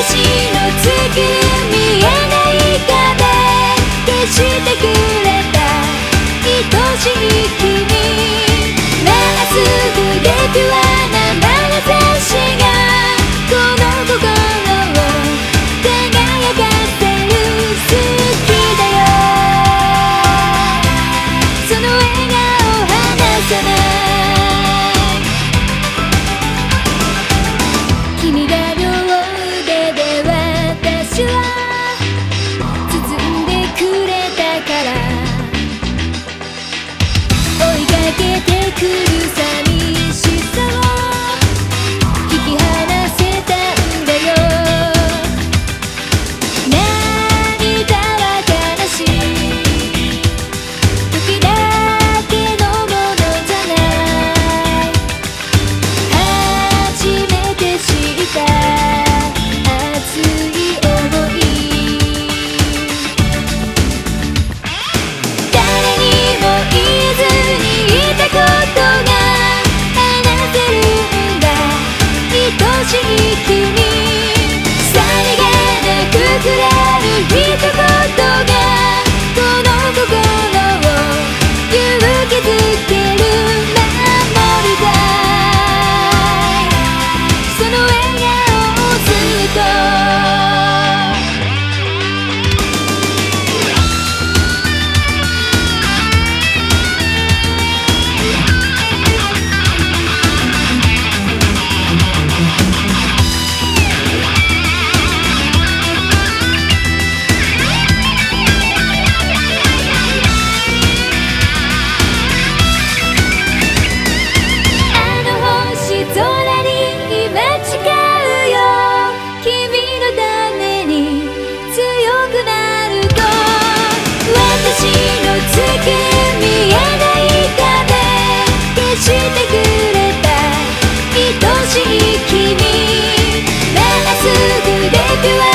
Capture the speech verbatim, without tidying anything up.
私の作る見えない壁消してくれた愛しい君、まっすぐでピュアな眼差しがこの心を輝かせる。好きだよその笑顔離さない。君が両腕で私は包んでくれたから、追いかけてくる寂しさを引き離せたんだよ。涙は悲しい時だけのものじゃない。初めて知った熱い想い、誰にも言えずにいたことが話せるんだ。愛しい君、さりげなく触れる一言がこの心を勇気づける。守りたいその笑顔をずっと。あの星空に今誓うよ、君のために強くなると。私の作る見えない壁消してくれた愛しい君、まっすぐでピュア